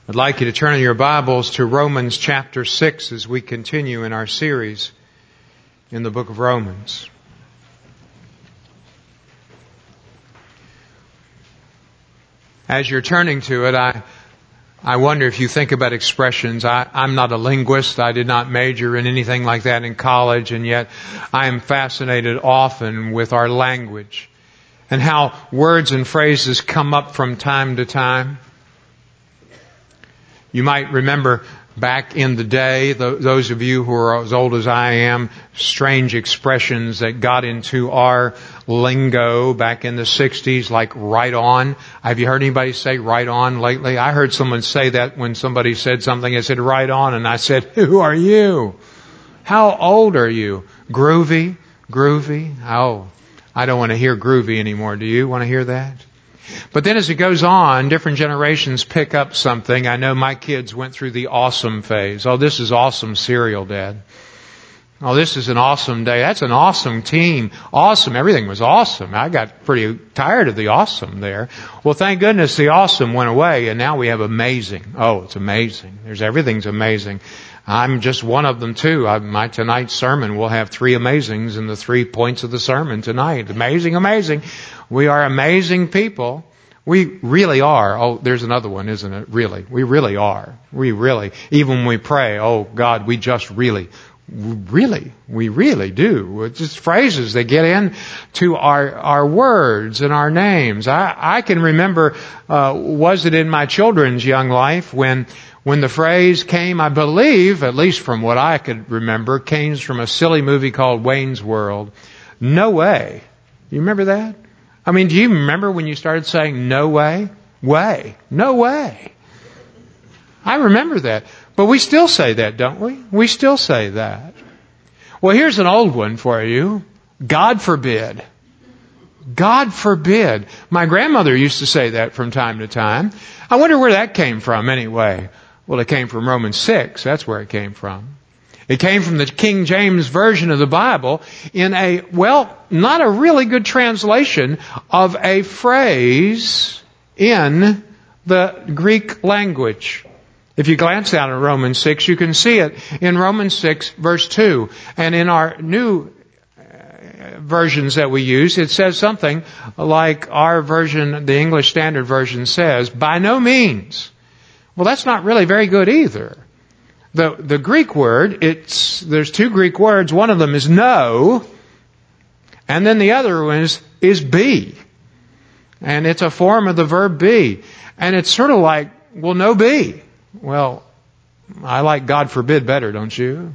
I'd like you to turn in your Bibles to Romans chapter 6 as we continue in our series in the book of Romans. As you're turning to it, I wonder if you think about expressions. I'm not a linguist. I did not major in anything like that in college, and yet I am fascinated often with our language and how words and phrases come up from time to time. You might remember back in the day, those of you who are as old as I am, strange expressions that got into our lingo back in the 60s, like right on. Have you heard anybody say right on lately? I heard someone say that when somebody said something. I said right on, and I said, who are you? How old are you? Groovy? Oh, I don't want to hear groovy anymore. Do you want to hear that? But then as it goes on, different generations pick up something. I know my kids went through the awesome phase. Oh, this is awesome cereal, Dad. Oh, this is an awesome day. That's an awesome team. Awesome. Everything was awesome. I got pretty tired of the awesome there. Well, thank goodness the awesome went away, and now we have amazing. Oh, it's amazing. Everything's amazing. I'm just one of them too. My tonight's sermon will have 3 amazings in the 3 points of the sermon tonight. Amazing, amazing. We are amazing people. We really are. Oh, there's another one, isn't it? Really. We really are. We really. Even when we pray, oh God, we just really do. It's just phrases that get into our words and our names. I can remember, was it in my children's young life when the phrase came, I believe, at least from what I could remember, came from a silly movie called Wayne's World. No way. You remember that? I mean, do you remember when you started saying no way? No way. I remember that. But we still say that, don't we? We still say that. Well, here's an old one for you. God forbid. God forbid. My grandmother used to say that from time to time. I wonder where that came from anyway. Well, it came from Romans 6. That's where it came from. It came from the King James Version of the Bible in not a really good translation of a phrase in the Greek language. If you glance down at Romans 6, you can see it in Romans 6, verse 2. And in our new versions that we use, it says something like our version, the English Standard Version says, by no means. Well, that's not really very good either. The Greek word, there's 2 Greek words. One of them is no, and then the other one is be. And it's a form of the verb be. And it's sort of like, well, no be. Well, I like God forbid better, don't you?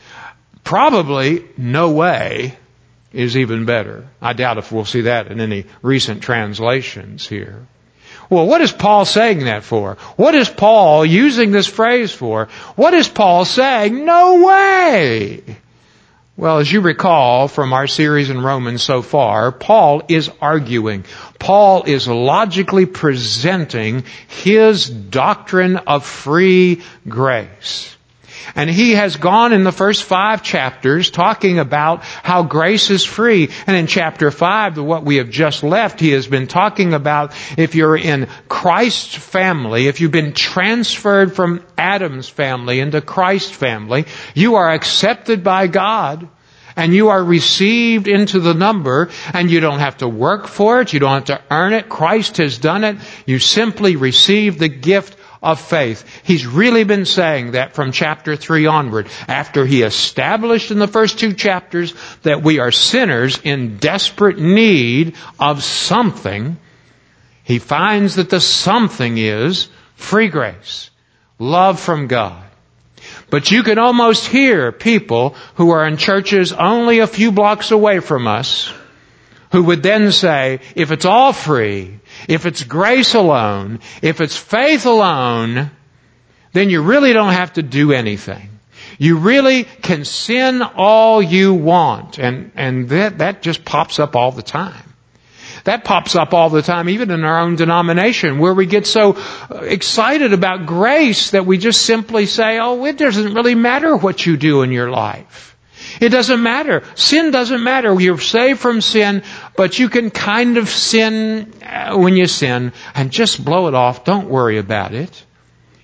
Probably no way is even better. I doubt if we'll see that in any recent translations here. Well, what is Paul saying that for? What is Paul using this phrase for? What is Paul saying? No way! Well, as you recall from our series in Romans so far, Paul is arguing. Paul is logically presenting his doctrine of free grace. And he has gone in the first 5 chapters talking about how grace is free. And in chapter 5, what we have just left, he has been talking about if you're in Christ's family, if you've been transferred from Adam's family into Christ's family, you are accepted by God. And you are received into the number, and you don't have to work for it. You don't have to earn it. Christ has done it. You simply receive the gift of faith. He's really been saying that from chapter 3 onward. After he established in the first 2 chapters that we are sinners in desperate need of something, he finds that the something is free grace, love from God. But you can almost hear people who are in churches only a few blocks away from us who would then say, if it's all free, if it's grace alone, if it's faith alone, then you really don't have to do anything. You really can sin all you want. And that just pops up all the time. That pops up all the time, even in our own denomination, where we get so excited about grace that we just simply say, oh, it doesn't really matter what you do in your life. It doesn't matter. Sin doesn't matter. You're saved from sin, but you can kind of sin when you sin and just blow it off. Don't worry about it.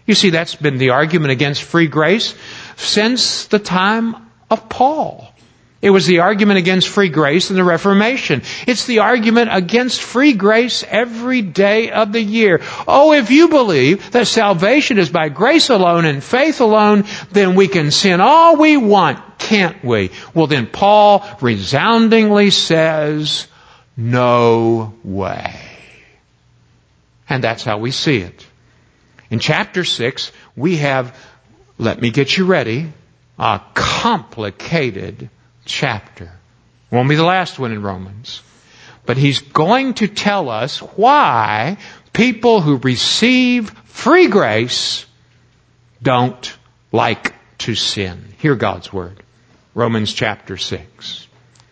You see, that's been the argument against free grace since the time of Paul. It was the argument against free grace in the Reformation. It's the argument against free grace every day of the year. Oh, if you believe that salvation is by grace alone and faith alone, then we can sin all we want, can't we? Well, then Paul resoundingly says, no way. And that's how we see it. In chapter 6, we have, let me get you ready, a complicated chapter. Won't be the last one in Romans. But he's going to tell us why people who receive free grace don't like to sin. Hear God's word. Romans chapter 6.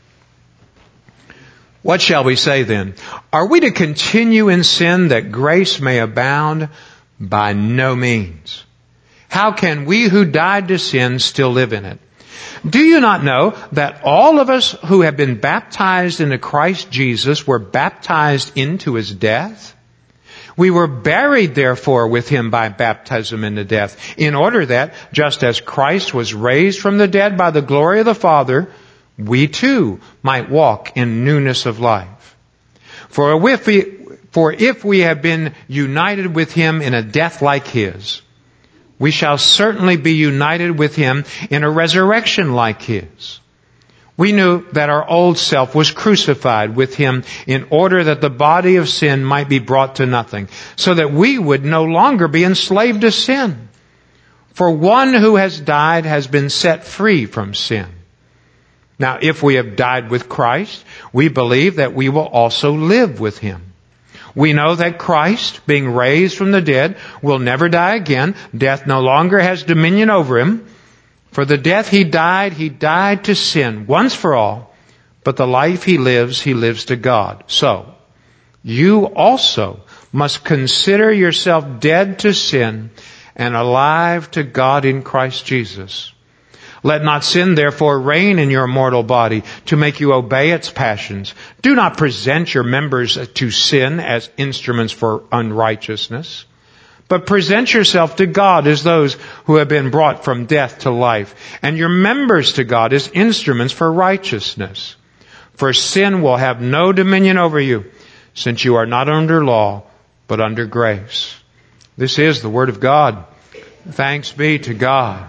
What shall we say then? Are we to continue in sin that grace may abound? By no means. How can we who died to sin still live in it? Do you not know that all of us who have been baptized into Christ Jesus were baptized into His death? We were buried, therefore, with Him by baptism into death, in order that, just as Christ was raised from the dead by the glory of the Father, we too might walk in newness of life. For if we have been united with Him in a death like His, we shall certainly be united with Him in a resurrection like His. We knew that our old self was crucified with Him in order that the body of sin might be brought to nothing, so that we would no longer be enslaved to sin. For one who has died has been set free from sin. Now, if we have died with Christ, we believe that we will also live with Him. We know that Christ, being raised from the dead, will never die again. Death no longer has dominion over Him. For the death He died to sin once for all. But the life He lives to God. So, you also must consider yourself dead to sin and alive to God in Christ Jesus. Let not sin, therefore, reign in your mortal body to make you obey its passions. Do not present your members to sin as instruments for unrighteousness, but present yourself to God as those who have been brought from death to life, and your members to God as instruments for righteousness. For sin will have no dominion over you, since you are not under law, but under grace. This is the Word of God. Thanks be to God.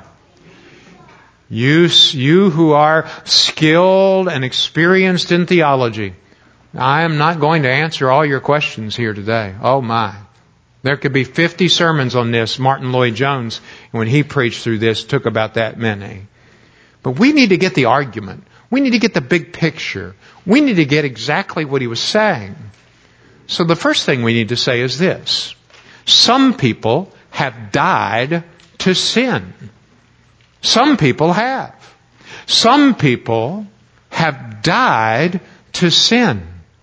You who are skilled and experienced in theology, I am not going to answer all your questions here today. Oh my. There could be 50 sermons on this. Martin Lloyd-Jones, when he preached through this, took about that many. But we need to get the argument. We need to get the big picture. We need to get exactly what he was saying. So the first thing we need to say is this. Some people have died to sin. Some people have. Some people have died to sin.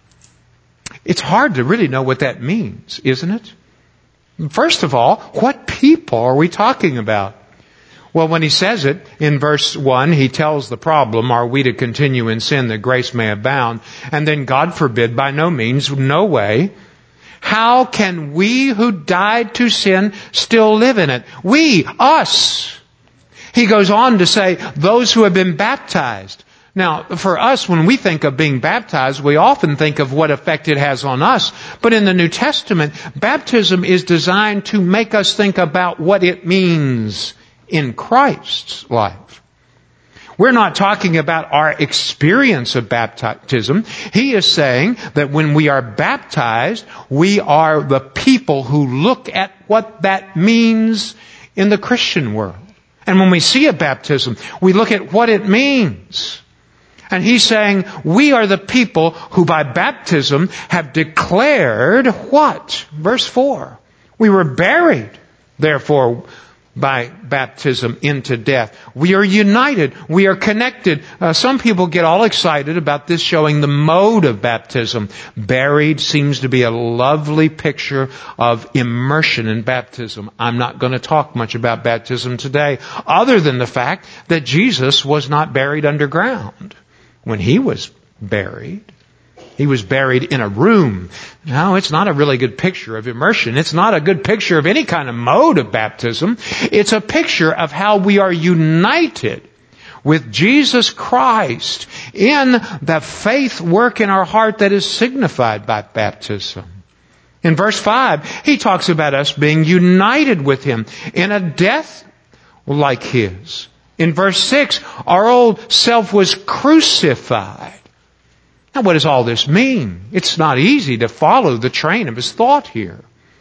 It's hard to really know what that means, isn't it? First of all, what people are we talking about? Well, when he says it in verse 1, he tells the problem, are we to continue in sin that grace may abound? And then, God forbid, by no means, no way. How can we who died to sin still live in it? We, us. He goes on to say, those who have been baptized. Now, for us, when we think of being baptized, we often think of what effect it has on us. But in the New Testament, baptism is designed to make us think about what it means in Christ's life. We're not talking about our experience of baptism. He is saying that when we are baptized, we are the people who look at what that means in the Christian world. And when we see a baptism, we look at what it means. And he's saying, we are the people who by baptism have declared what? Verse 4. We were buried, therefore, by baptism into death. We are united. We are connected. Some people get all excited about this showing the mode of baptism. Buried seems to be a lovely picture of immersion in baptism. I'm not going to talk much about baptism today, other than the fact that Jesus was not buried underground when He was buried. He was buried in a room. No, it's not a really good picture of immersion. It's not a good picture of any kind of mode of baptism. It's a picture of how we are united with Jesus Christ in the faith work in our heart that is signified by baptism. In verse 5, he talks about us being united with Him in a death like His. In verse 6, our old self was crucified. Now, what does all this mean? It's not easy to follow the train of his thought here.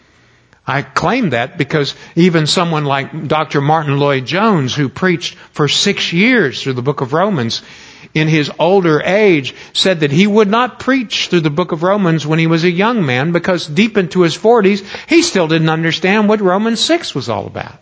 I claim that because even someone like Dr. Martin Lloyd-Jones, who preached for 6 years through the book of Romans, in his older age, said that he would not preach through the book of Romans when he was a young man because deep into his 40s, he still didn't understand what Romans 6 was all about.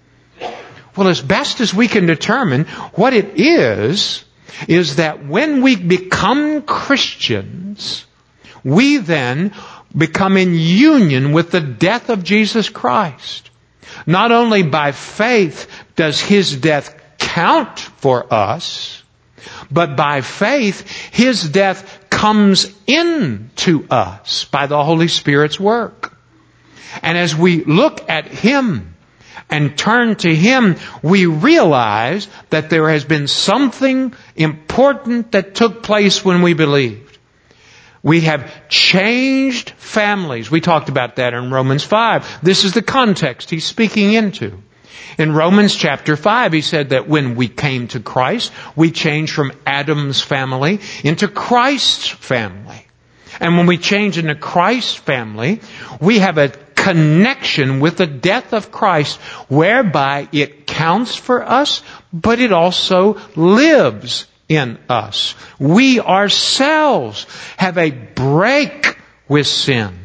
Well, as best as we can determine, what it is that when we become Christians, we then become in union with the death of Jesus Christ. Not only by faith does His death count for us, but by faith, His death comes into us by the Holy Spirit's work. And as we look at Him and turn to Him, we realize that there has been something important that took place when we believed. We have changed families. We talked about that in Romans 5. This is the context he's speaking into. In Romans chapter 5, he said that when we came to Christ, we changed from Adam's family into Christ's family. And when we change into Christ's family, we have a connection with the death of Christ, whereby it counts for us, but it also lives in us. We ourselves have a break with sin.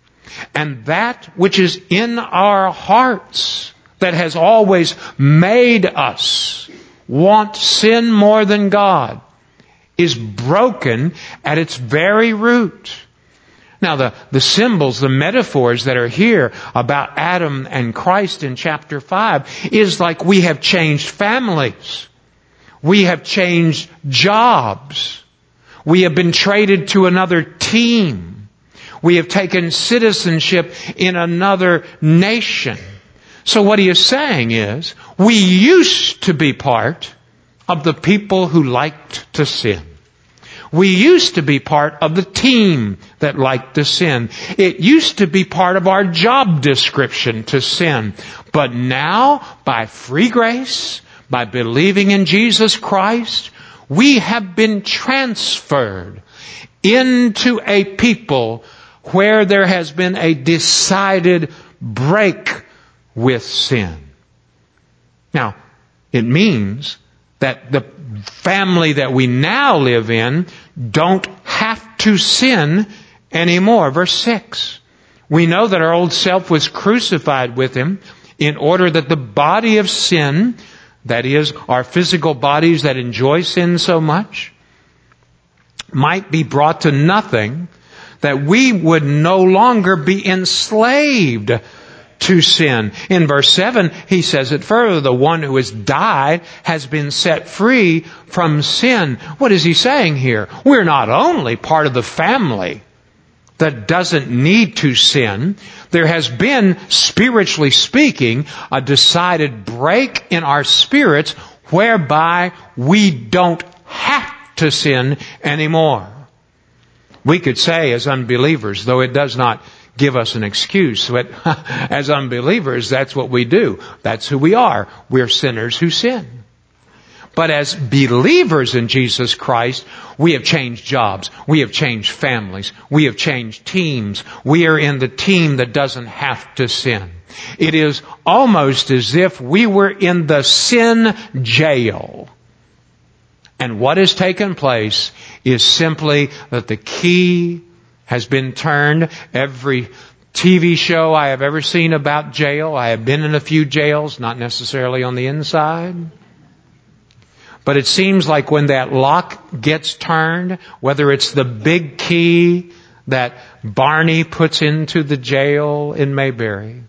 And that which is in our hearts that has always made us want sin more than God is broken at its very root. Now, the symbols, the metaphors that are here about Adam and Christ in chapter 5 is like we have changed families. We have changed jobs. We have been traded to another team. We have taken citizenship in another nation. So what he is saying is, we used to be part of the people who liked to sin. We used to be part of the team that liked to sin. It used to be part of our job description to sin. But now, by free grace, by believing in Jesus Christ, we have been transferred into a people where there has been a decided break with sin. Now, it means that the family that we now live in don't have to sin anymore. Verse 6. We know that our old self was crucified with Him in order that the body of sin, that is, our physical bodies that enjoy sin so much, might be brought to nothing, that we would no longer be enslaved to sin. In verse 7, he says it further, the one who has died has been set free from sin. What is he saying here? We're not only part of the family that doesn't need to sin. There has been, spiritually speaking, a decided break in our spirits whereby we don't have to sin anymore. We could say as unbelievers, though it does not give us an excuse, but as unbelievers, that's what we do. That's who we are. We're sinners who sin. But as believers in Jesus Christ, we have changed jobs. We have changed families. We have changed teams. We are in the team that doesn't have to sin. It is almost as if we were in the sin jail. And what has taken place is simply that the key has been turned. Every TV show I have ever seen about jail, I have been in a few jails, not necessarily on the inside. But it seems like when that lock gets turned, whether it's the big key that Barney puts into the jail in Mayberry,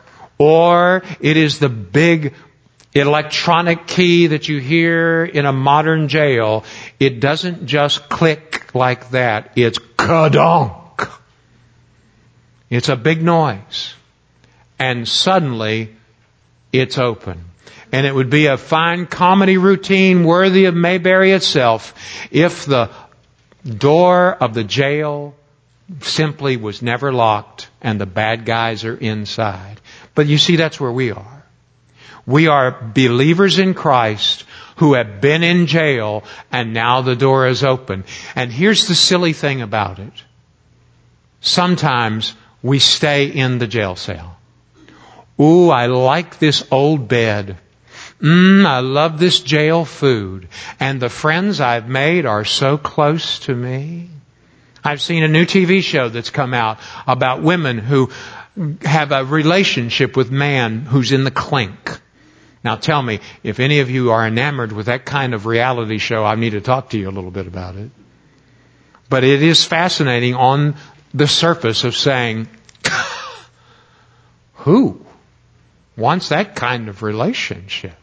or it is the big electronic key that you hear in a modern jail, it doesn't just click like that. It's Ka-donk. It's a big noise. And suddenly, it's open. And it would be a fine comedy routine worthy of Mayberry itself if the door of the jail simply was never locked and the bad guys are inside. But you see, that's where we are. We are believers in Christ who have been in jail and now the door is open. And here's the silly thing about it. Sometimes we stay in the jail cell. Ooh, I like this old bed. I love this jail food. And the friends I've made are so close to me. I've seen a new TV show that's come out about women who have a relationship with man who's in the clink. Now tell me, if any of you are enamored with that kind of reality show, I need to talk to you a little bit about it. But it is fascinating on the surface of saying, who wants that kind of relationship?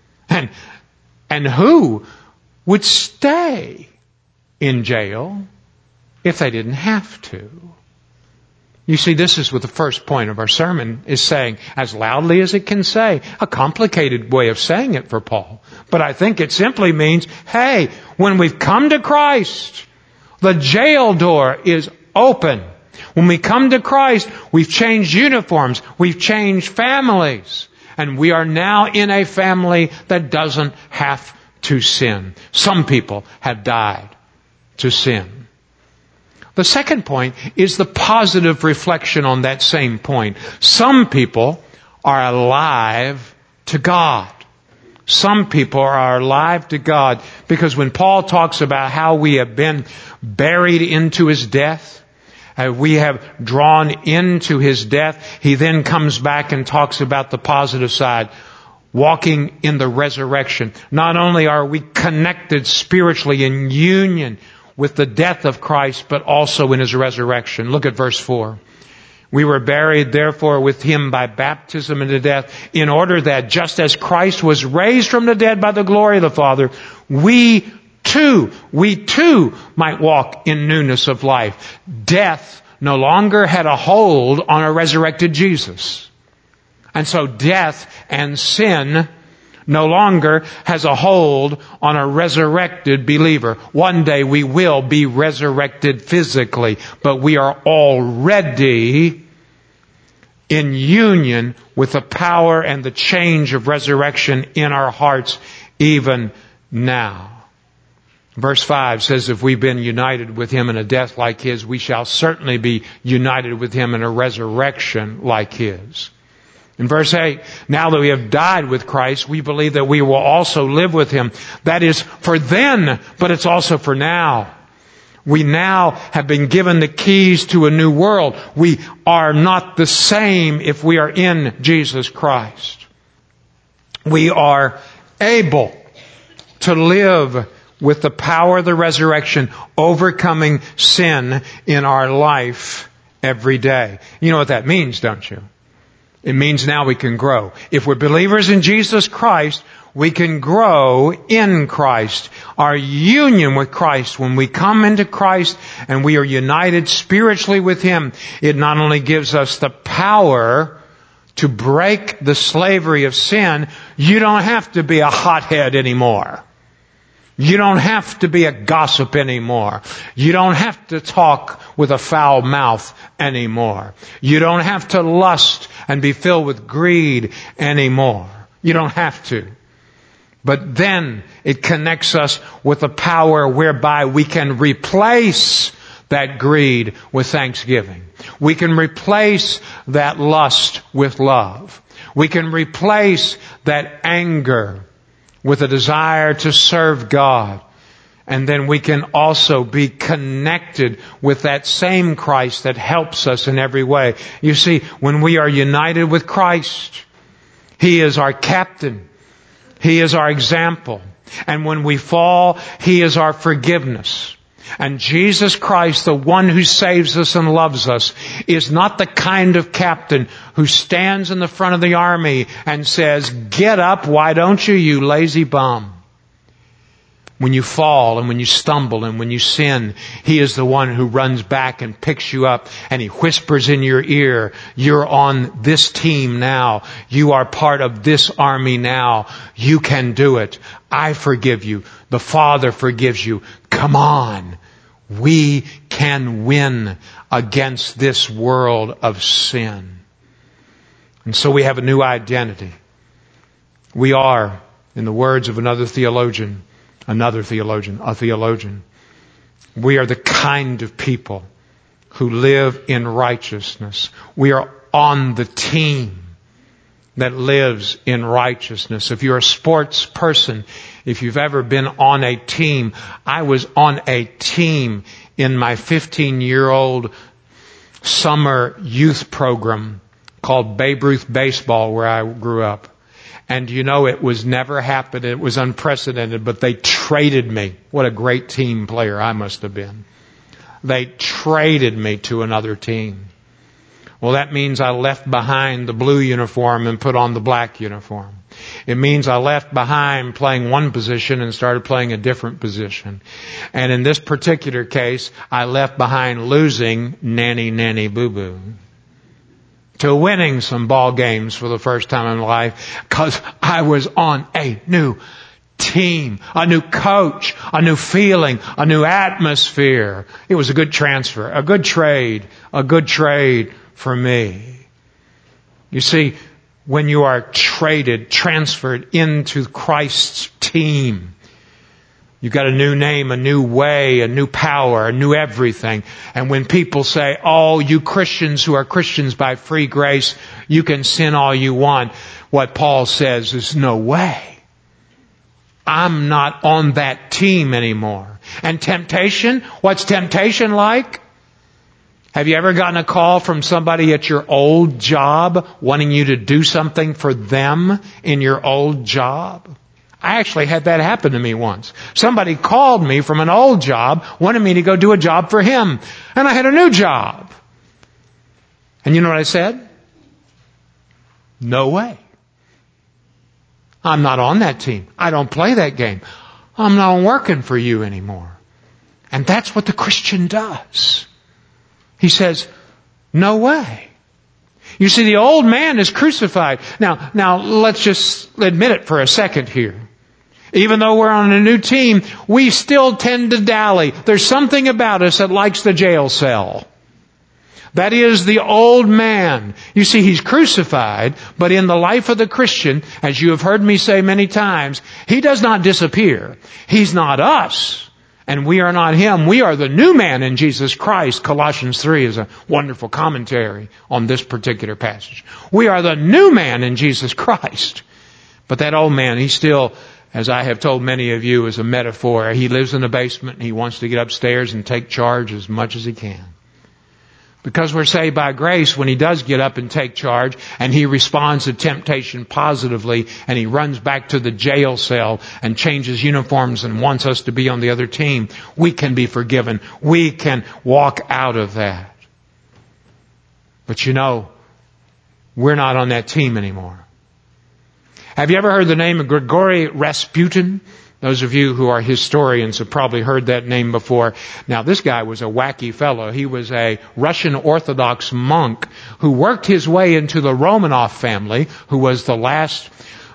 And who would stay in jail if they didn't have to? You see, this is what the first point of our sermon is saying, as loudly as it can say. A complicated way of saying it for Paul. But I think it simply means, hey, when we've come to Christ, the jail door is open. When we come to Christ, we've changed uniforms, we've changed families. And we are now in a family that doesn't have to sin. Some people have died to sin. The second point is the positive reflection on that same point. Some people are alive to God. Some people are alive to God because when Paul talks about how we have been buried into His death, we have drawn into His death, he then comes back and talks about the positive side, walking in the resurrection. Not only are we connected spiritually in union with the death of Christ, but also in His resurrection. Look at verse 4. We were buried, therefore, with Him by baptism into death, in order that just as Christ was raised from the dead by the glory of the Father, we too might walk in newness of life. Death no longer had a hold on a resurrected Jesus. And so death and sin no longer has a hold on a resurrected believer. One day we will be resurrected physically, but we are already in union with the power and the change of resurrection in our hearts even now. Verse 5 says, if we've been united with Him in a death like His, we shall certainly be united with Him in a resurrection like His. In verse 8, now that we have died with Christ, we believe that we will also live with Him. That is for then, but it's also for now. We now have been given the keys to a new world. We are not the same if we are in Jesus Christ. We are able to live with the power of the resurrection, overcoming sin in our life every day. You know what that means, don't you? It means now we can grow. If we're believers in Jesus Christ, we can grow in Christ. Our union with Christ, when we come into Christ and we are united spiritually with Him, it not only gives us the power to break the slavery of sin, you don't have to be a hothead anymore. You don't have to be a gossip anymore. You don't have to talk with a foul mouth anymore. You don't have to lust and be filled with greed anymore. You don't have to. But then it connects us with a power whereby we can replace that greed with thanksgiving. We can replace that lust with love. We can replace that anger with a desire to serve God. And then we can also be connected with that same Christ that helps us in every way. You see, when we are united with Christ, He is our captain. He is our example. And when we fall, He is our forgiveness. And Jesus Christ, the one who saves us and loves us, is not the kind of captain who stands in the front of the army and says, "Get up, why don't you, you lazy bum?" When you fall and when you stumble and when you sin, He is the one who runs back and picks you up and He whispers in your ear, you're on this team now. You are part of this army now. You can do it. I forgive you. The Father forgives you. Come on. We can win against this world of sin. And so we have a new identity. We are, in the words of a theologian, we are the kind of people who live in righteousness. We are on the team that lives in righteousness. If you're a sports person, if you've ever been on a team, I was on a team in my 15-year-old summer youth program called Babe Ruth Baseball, where I grew up. And you know, it was never happened. It was unprecedented, but they traded me. What a great team player I must have been. They traded me to another team. Well, that means I left behind the blue uniform and put on the black uniform. It means I left behind playing one position and started playing a different position. And in this particular case, I left behind losing nanny boo-boo to winning some ball games for the first time in my life, because I was on a new team, a new coach, a new feeling, a new atmosphere. It was a good transfer, a good trade for me. You see, when you are transferred into Christ's team, you've got a new name, a new way, a new power, a new everything. And when people say, oh, you Christians who are Christians by free grace, you can sin all you want, what Paul says is, no way. I'm not on that team anymore. And temptation, what's temptation like? Have you ever gotten a call from somebody at your old job wanting you to do something for them in your old job? I actually had that happen to me once. Somebody called me from an old job, wanted me to go do a job for him. And I had a new job. And you know what I said? No way. I'm not on that team. I don't play that game. I'm not working for you anymore. And that's what the Christian does. He says, no way. You see, the old man is crucified. Now let's just admit it for a second here. Even though we're on a new team, we still tend to dally. There's something about us that likes the jail cell. That is the old man. You see, he's crucified, but in the life of the Christian, as you have heard me say many times, he does not disappear. He's not us, and we are not him. We are the new man in Jesus Christ. Colossians 3 is a wonderful commentary on this particular passage. We are the new man in Jesus Christ. But that old man, he's still, as I have told many of you, is a metaphor. He lives in the basement and he wants to get upstairs and take charge as much as he can. Because we're saved by grace, when he does get up and take charge and he responds to temptation positively and he runs back to the jail cell and changes uniforms and wants us to be on the other team, we can be forgiven. We can walk out of that. But you know, we're not on that team anymore. Have you ever heard the name of Grigory Rasputin? Those of you who are historians have probably heard that name before. Now, this guy was a wacky fellow. He was a Russian Orthodox monk who worked his way into the Romanov family, who was the last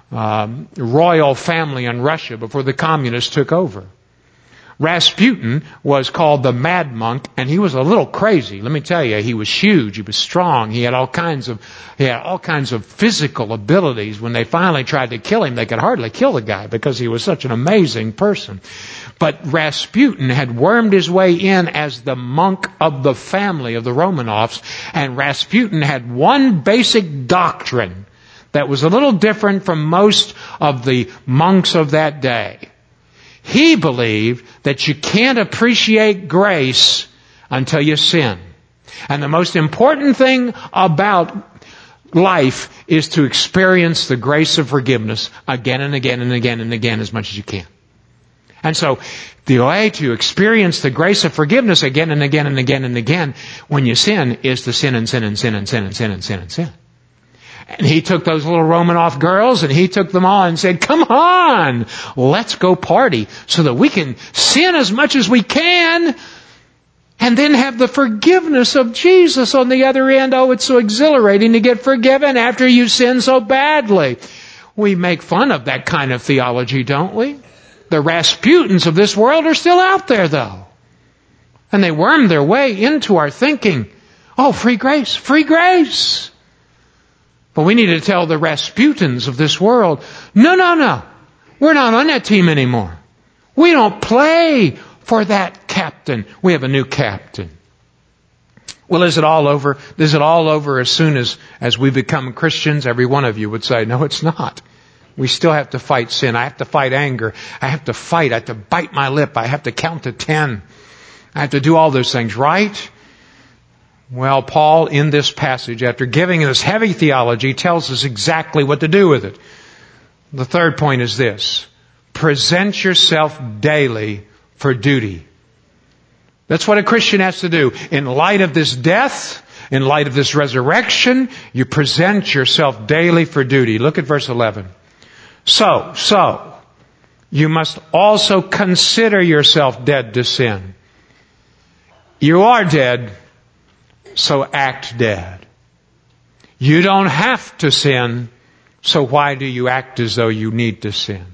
royal family in Russia before the communists took over. Rasputin was called the Mad Monk, and he was a little crazy. Let me tell you, he was huge, he was strong, he had all kinds of physical abilities. When they finally tried to kill him, they could hardly kill the guy because he was such an amazing person. But Rasputin had wormed his way in as the monk of the family of the Romanovs, and Rasputin had one basic doctrine that was a little different from most of the monks of that day. He believed that you can't appreciate grace until you sin. And the most important thing about life is to experience the grace of forgiveness again and again and again and again as much as you can. And so the way to experience the grace of forgiveness again and again and again and again when you sin is to sin and sin and sin and sin and sin and sin and sin. And he took those little Romanoff girls and he took them all and said, come on, let's go party so that we can sin as much as we can and then have the forgiveness of Jesus on the other end. Oh, it's so exhilarating to get forgiven after you sin so badly. We make fun of that kind of theology, don't we? The Rasputins of this world are still out there, though. And they worm their way into our thinking. Oh, free grace, free grace. But we need to tell the Rasputins of this world, no. We're not on that team anymore. We don't play for that captain. We have a new captain. Well, is it all over? Is it all over as soon as we become Christians? Every one of you would say, no, it's not. We still have to fight sin. I have to fight anger. I have to fight. I have to bite my lip. I have to count to 10. I have to do all those things, right? Well, Paul, in this passage, after giving us heavy theology, tells us exactly what to do with it. The third point is this. Present yourself daily for duty. That's what a Christian has to do. In light of this death, in light of this resurrection, you present yourself daily for duty. Look at verse 11. So, you must also consider yourself dead to sin. You are dead. So act dead. You don't have to sin, so why do you act as though you need to sin?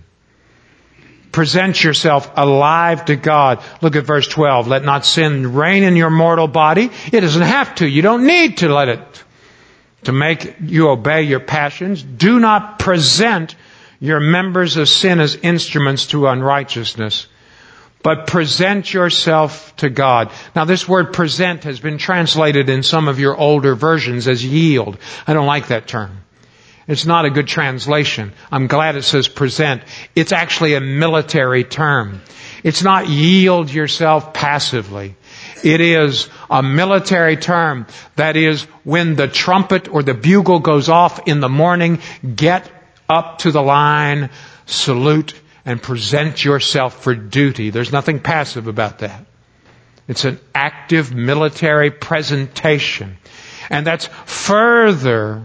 Present yourself alive to God. Look at verse 12. Let not sin reign in your mortal body. It doesn't have to. You don't need to let it to make you obey your passions. Do not present your members of sin as instruments to unrighteousness, but present yourself to God. Now this word present has been translated in some of your older versions as yield. I don't like that term. It's not a good translation. I'm glad it says present. It's actually a military term. It's not yield yourself passively. It is a military term. That is, when the trumpet or the bugle goes off in the morning, get up to the line, salute, and present yourself for duty. There's nothing passive about that. It's an active military presentation. And that's further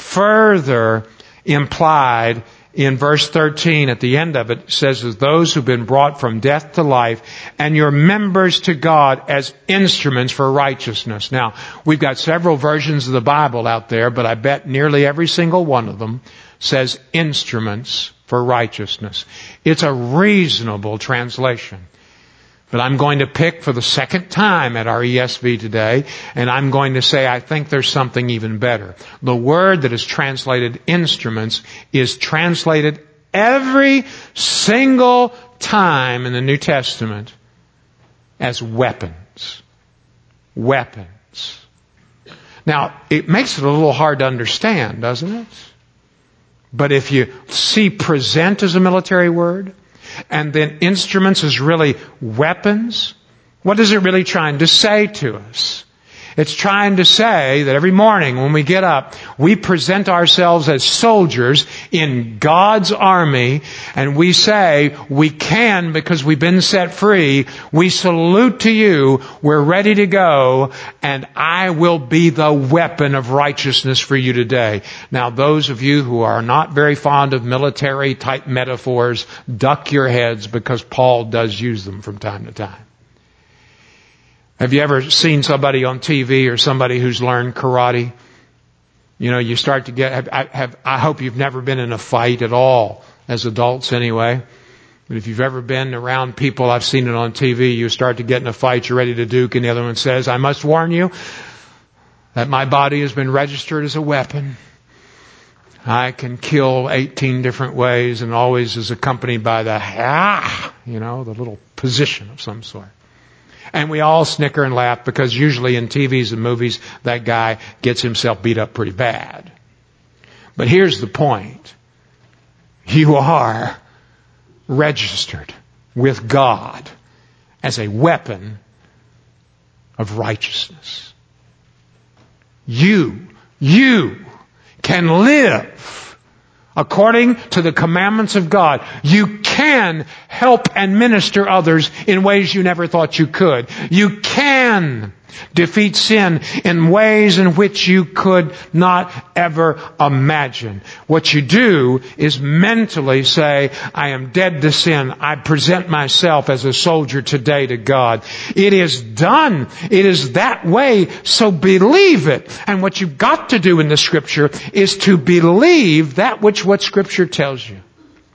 implied in verse 13. At the end of it, it says, as those who've been brought from death to life, and your members to God as instruments for righteousness. Now, we've got several versions of the Bible out there, but I bet nearly every single one of them says instruments for righteousness. It's a reasonable translation. But I'm going to pick for the second time at our ESV today, and I'm going to say I think there's something even better. The word that is translated instruments is translated every single time in the New Testament as weapons. Weapons. Now, it makes it a little hard to understand, doesn't it? But if you see present as a military word, and then instruments as really weapons, what is it really trying to say to us? It's trying to say that every morning when we get up, we present ourselves as soldiers in God's army, and we say, we can because we've been set free. We salute to you. We're ready to go, and I will be the weapon of righteousness for you today. Now, those of you who are not very fond of military type metaphors, duck your heads because Paul does use them from time to time. Have you ever seen somebody on TV or somebody who's learned karate? You know, you start to get, I hope you've never been in a fight at all, as adults anyway. But if you've ever been around people, I've seen it on TV, you start to get in a fight, you're ready to duke, and the other one says, I must warn you that my body has been registered as a weapon. I can kill 18 different ways, and always is accompanied by the the little position of some sort. And we all snicker and laugh because usually in TVs and movies, that guy gets himself beat up pretty bad. But here's the point. You are registered with God as a weapon of righteousness. You can live according to the commandments of God. You can help and minister others in ways you never thought you could. You can sin. Defeat sin in ways in which you could not ever imagine. What you do is mentally say, I am dead to sin. I present myself as a soldier today to God. It is done. It is that way, so believe it. And what you've got to do in the Scripture is to believe that which what Scripture tells you.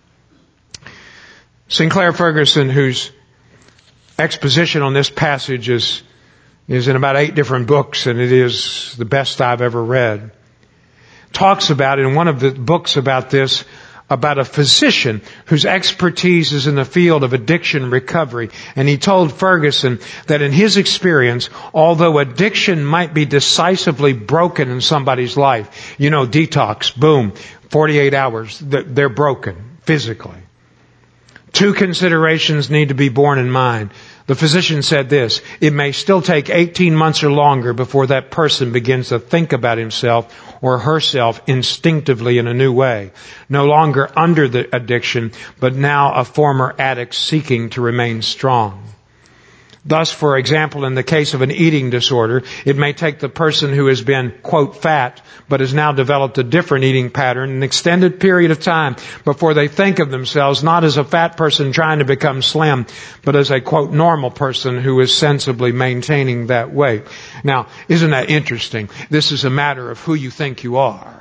Sinclair Ferguson, whose exposition on this passage is in about 8 different books, and it is the best I've ever read, talks about, in one of the books about this, about a physician whose expertise is in the field of addiction recovery. And he told Ferguson that in his experience, although addiction might be decisively broken in somebody's life, detox, boom, 48 hours, they're broken physically. 2 considerations need to be borne in mind. The physician said this: it may still take 18 months or longer before that person begins to think about himself or herself instinctively in a new way. No longer under the addiction, but now a former addict seeking to remain strong. Thus, for example, in the case of an eating disorder, it may take the person who has been, quote, fat, but has now developed a different eating pattern, an extended period of time before they think of themselves not as a fat person trying to become slim, but as a, quote, normal person who is sensibly maintaining that weight. Now, isn't that interesting? This is a matter of who you think you are.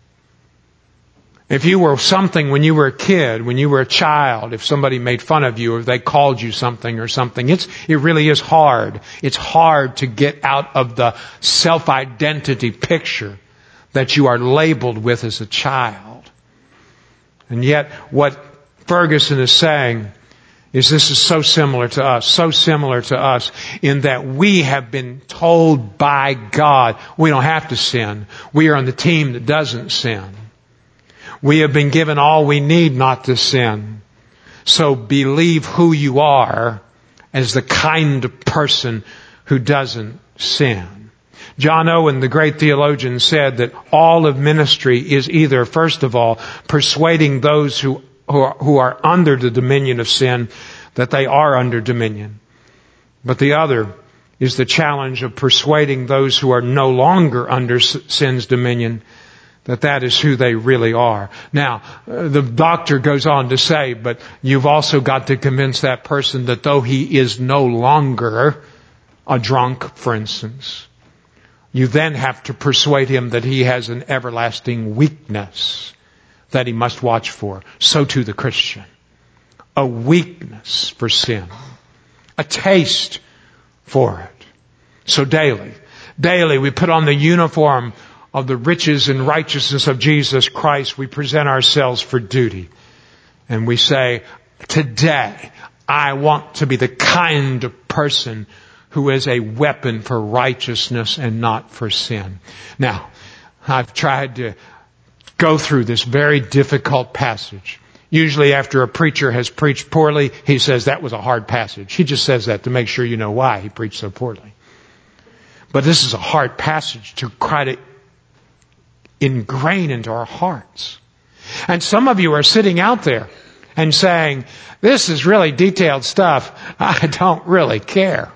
If you were something when you were a kid, when you were a child, if somebody made fun of you or they called you something or something, it really is hard. It's hard to get out of the self-identity picture that you are labeled with as a child. And yet what Ferguson is saying is this is so similar to us in that we have been told by God we don't have to sin. We are on the team that doesn't sin. We have been given all we need not to sin. So believe who you are as the kind of person who doesn't sin. John Owen, the great theologian, said that all of ministry is either, first of all, persuading those who are under the dominion of sin that they are under dominion. But the other is the challenge of persuading those who are no longer under sin's dominion that is who they really are. Now, the doctor goes on to say, but you've also got to convince that person that though he is no longer a drunk, for instance, you then have to persuade him that he has an everlasting weakness that he must watch for. So too the Christian. A weakness for sin. A taste for it. So daily we put on the uniform of the riches and righteousness of Jesus Christ. We present ourselves for duty. And we say, today, I want to be the kind of person who is a weapon for righteousness and not for sin. Now, I've tried to go through this very difficult passage. Usually after a preacher has preached poorly, he says that was a hard passage. He just says that to make sure you know why he preached so poorly. But this is a hard passage to try to ingrain into our hearts. And some of you are sitting out there and saying, this is really detailed stuff. I don't really care.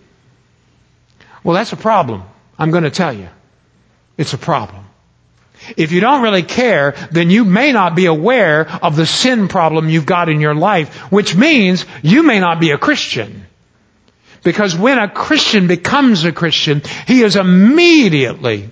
Well, that's a problem. I'm going to tell you. It's a problem. If you don't really care, then you may not be aware of the sin problem you've got in your life, which means you may not be a Christian. Because when a Christian becomes a Christian, he is immediately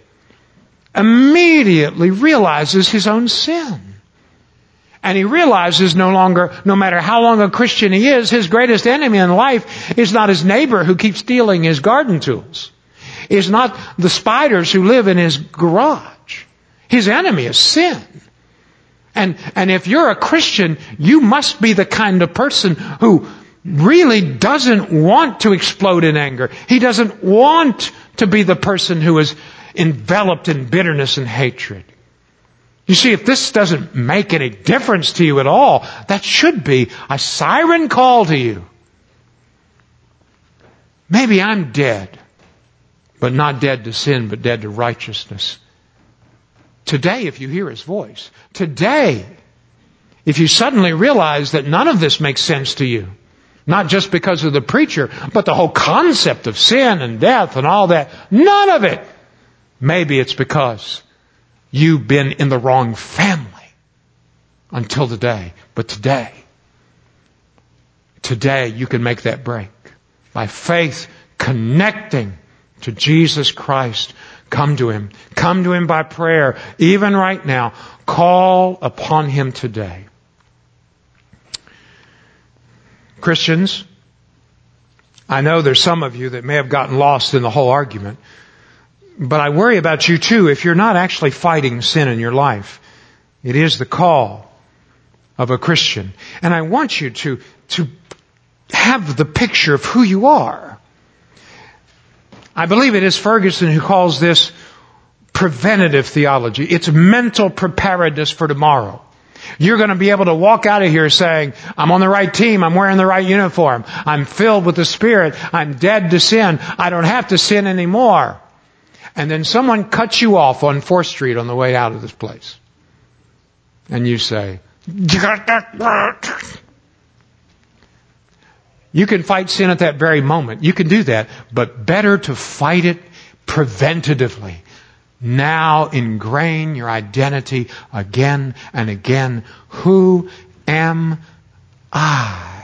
realizes his own sin. And he realizes no matter how long a Christian he is, his greatest enemy in life is not his neighbor who keeps stealing his garden tools. Is not the spiders who live in his garage. His enemy is sin. And if you're a Christian, you must be the kind of person who really doesn't want to explode in anger. He doesn't want to be the person who is enveloped in bitterness and hatred. You see, if this doesn't make any difference to you at all, that should be a siren call to you. Maybe I'm dead, but not dead to sin, but dead to righteousness. Today, if you hear His voice, today, if you suddenly realize that none of this makes sense to you, Not just because of the preacher, but the whole concept of sin and death and all that. None of it. Maybe it's because you've been in the wrong family until today. But today you can make that break. By faith, connecting to Jesus Christ. Come to Him. Come to Him by prayer. Even right now, call upon Him today. Christians, I know there's some of you that may have gotten lost in the whole argument, but I worry about you too if you're not actually fighting sin in your life. It is the call of a Christian. And I want you to have the picture of who you are. I believe it is Ferguson who calls this preventative theology. It's mental preparedness for tomorrow. You're going to be able to walk out of here saying, I'm on the right team, I'm wearing the right uniform, I'm filled with the Spirit, I'm dead to sin, I don't have to sin anymore. And then someone cuts you off on 4th Street on the way out of this place. And you say, you can fight sin at that very moment. You can do that, but better to fight it preventatively. Now ingrain your identity again and again. Who am I?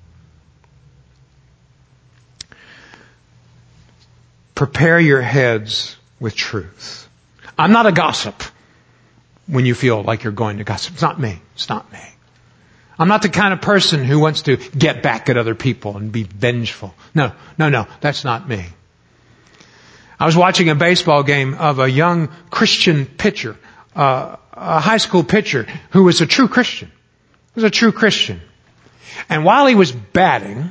Prepare your heads with truth. I'm not a gossip when you feel like you're going to gossip. It's not me. It's not me. I'm not the kind of person who wants to get back at other people and be vengeful. No. That's not me. I was watching a baseball game of a young Christian pitcher, a high school pitcher who was a true Christian. He was a true Christian. And while he was batting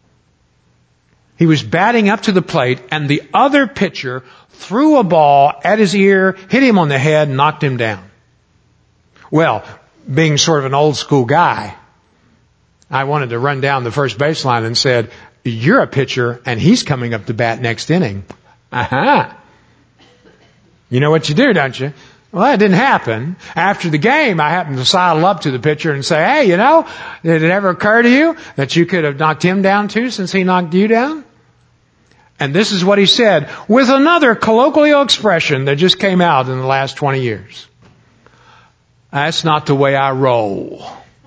up to the plate, and the other pitcher threw a ball at his ear, hit him on the head, and knocked him down. Well, being sort of an old school guy, I wanted to run down the first baseline and said, you're a pitcher, and he's coming up to bat next inning. Aha. You know what you do, don't you? Well, that didn't happen. After the game, I happened to sidle up to the pitcher and say, hey, did it ever occur to you that you could have knocked him down too since he knocked you down? And this is what he said with another colloquial expression that just came out in the last 20 years. That's not the way I roll.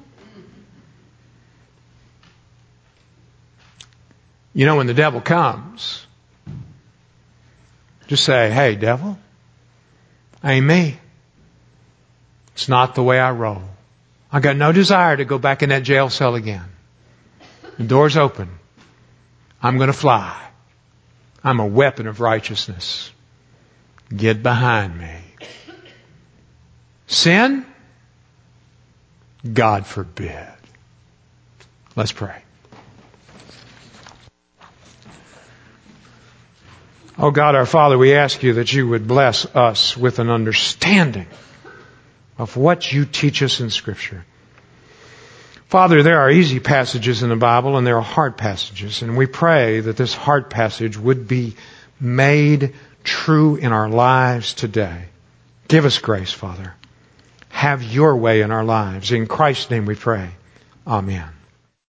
When the devil comes, just say, hey, devil, ain't me. It's not the way I roll. I got no desire to go back in that jail cell again. The door's open. I'm going to fly. I'm a weapon of righteousness. Get behind me. Sin? God forbid. Let's pray. Oh God, our Father, we ask you that you would bless us with an understanding of what you teach us in Scripture. Father, there are easy passages in the Bible and there are hard passages, and we pray that this hard passage would be made true in our lives today. Give us grace, Father. Have your way in our lives. In Christ's name we pray. Amen.